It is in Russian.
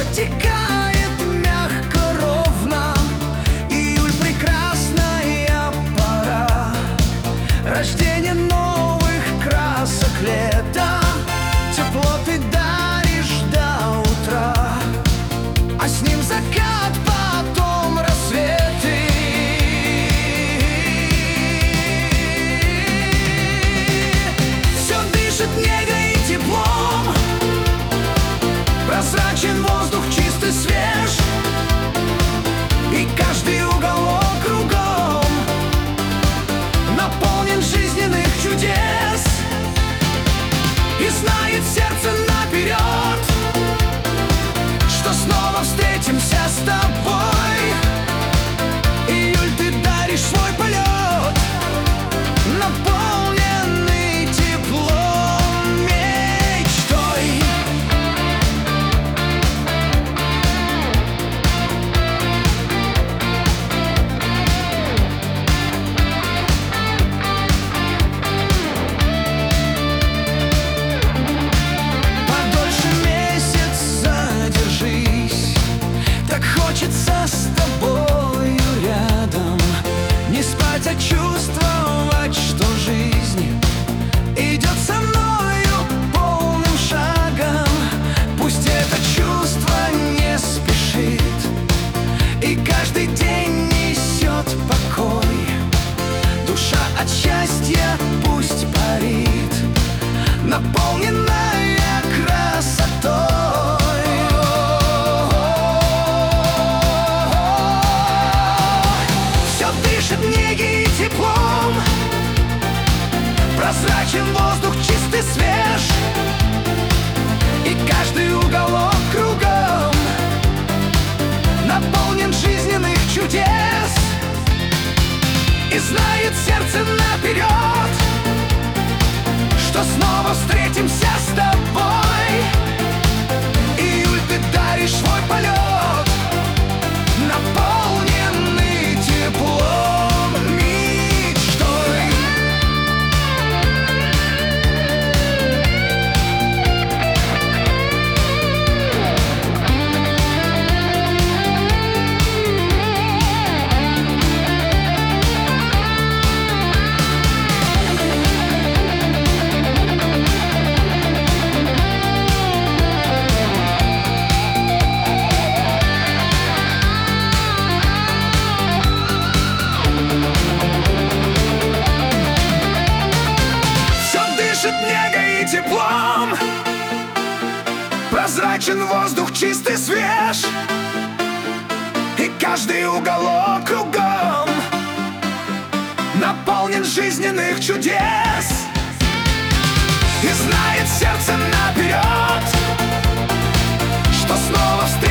протекает мягко, ровно. Июль — прекрасная пора, рождение новых красок лета. Тепло ты даришь до утра, а с ним закат, потом рассветы. Все дышит негой и теплом, прозрачен воздух, чистый, свеж, и каждый уголок кругом наполнен жизненных чудес. И знает сердце наперед, что снова встретимся с тобой. Июль, ты даришь свой полет, наполненный теплом, мечтой. Подольше месяц задержись, так хочется с тобою рядом. Не спать, а чувствовать, что жизнь идет со мною полным шагом. Пусть это чувство не спешит, и каждый день несет покой. Душа от счастья пусть парит, наполненная красотой. Все дышит неги и теплом, прозрачен воздух, чистый, свеж, и каждый уголок кругом наполнен жизненных чудес. И знает сердце наперед, что снова встретимся с тобой. Июль, ты даришь свой полет, наполненный теплом, мечтой. Негой и теплом, прозрачен воздух, чистый, свеж, и каждый уголок кругом наполнен жизненных чудес. И знает сердце наперед, что снова встретимся